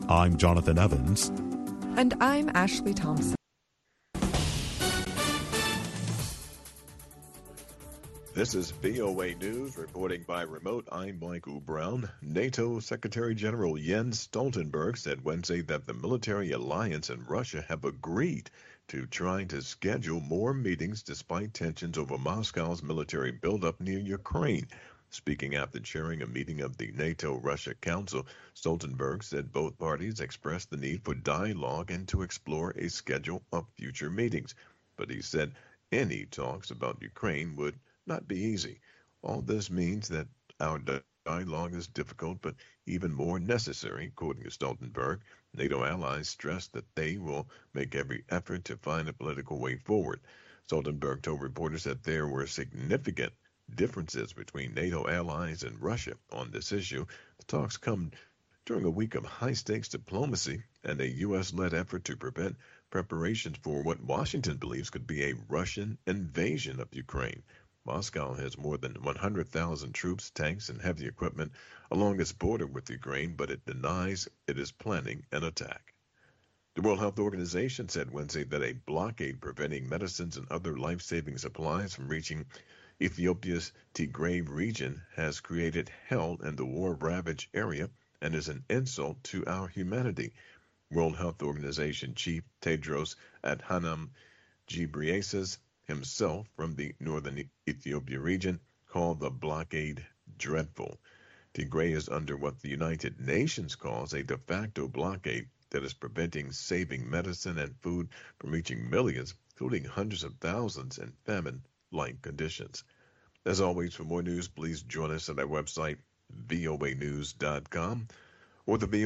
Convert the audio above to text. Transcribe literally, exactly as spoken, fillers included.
I'm Jonathan Evans. And I'm Ashley Thompson. This is V O A News, reporting by remote. I'm Michael Brown. NATO Secretary General Jens Stoltenberg said Wednesday that the military alliance and Russia have agreed to trying to schedule more meetings despite tensions over Moscow's military buildup near Ukraine. Speaking after chairing a meeting of the NATO-Russia Council, Stoltenberg said both parties expressed the need for dialogue and to explore a schedule of future meetings. But he said any talks about Ukraine would not be easy. All this means that our dialogue is difficult, but even more necessary, according to Stoltenberg. NATO allies stressed that they will make every effort to find a political way forward. Stoltenberg told reporters that there were significant differences between NATO allies and Russia on this issue. The talks come during a week of high-stakes diplomacy and a U S-led effort to prevent preparations for what Washington believes could be a Russian invasion of Ukraine. Moscow has more than one hundred thousand troops, tanks, and heavy equipment along its border with Ukraine, but it denies it is planning an attack. The World Health Organization said Wednesday that a blockade preventing medicines and other life-saving supplies from reaching Ethiopia's Tigray region has created hell in the war-ravaged area and is an insult to our humanity. World Health Organization Chief Tedros Adhanom Ghebreyesus himself from the northern Ethiopia region called the blockade dreadful. Tigray is under what the United Nations calls a de facto blockade that is preventing saving medicine and food from reaching millions, including hundreds of thousands in famine-like conditions. As always, for more news, please join us at our website, V O A news dot com, or the V O A